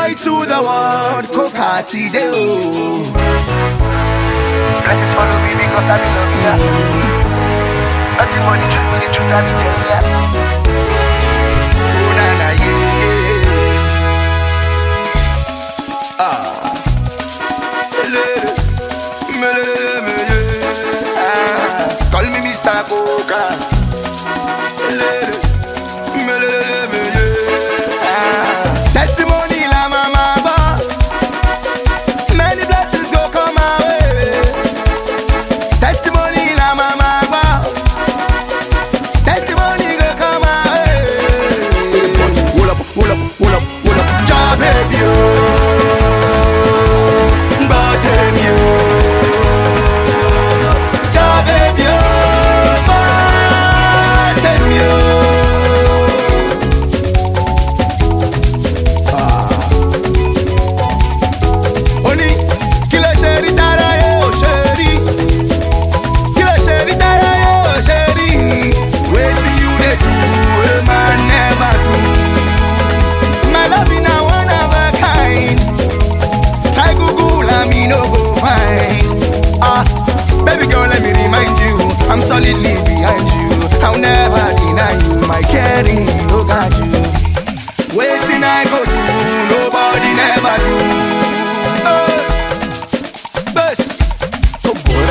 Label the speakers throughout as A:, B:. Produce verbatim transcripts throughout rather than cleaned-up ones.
A: joy to the world, Kokati Deo.
B: Blessings follow me because I love you. Nothing more the truth, the truth I be telling ya.
A: Oh na na yeah. Ah. Call me Mister Coca. Testimony la mama, many blessings go come my way. Testimony la mama, testimony go come my way. Hold up, hold up, hold up, hold up, job baby, button you, job baby, button you. I'm solidly behind you. I'll never deny you. My caring, no got you. Waiting I go do, nobody never do. Uh, best. Oh boy.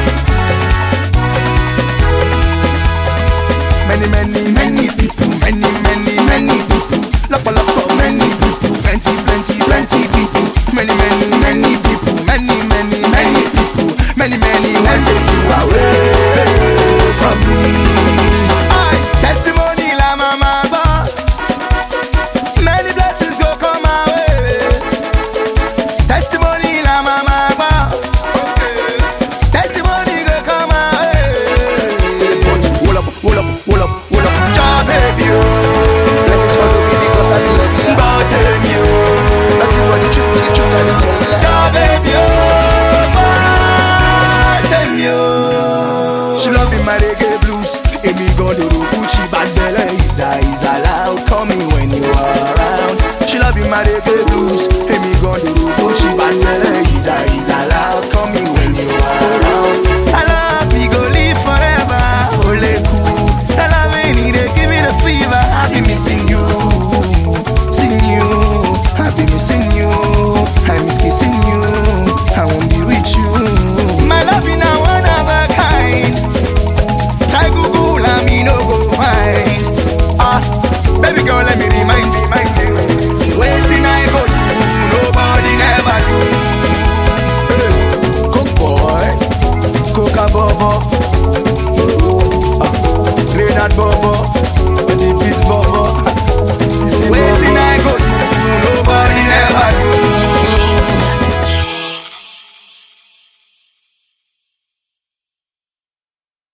A: Uh. Many, many, many people. Many, many, many people. Lock, lock, lock, many people. Plenty, plenty, plenty people. Many, many, many people. Many, many, many people. Many, many want to take you away from me. I testimony la mama, many blessings go come my way. Testimony la mama, okay. Testimony go come my way. Hold up, hold up, hold up, hold up, job baby.
B: Blessings follow me because I love you.
A: But tell me,
B: nothing but the truth, the truth I be telling ya.
A: job baby, but tell me. She love me my reggae blues. Amy Gondoro Gucci bad belle Isa Isa loud. Call me when you are around. She love me my reggae blues. Amy Gondoro Gucci bad belle Isa Isa loud. Call me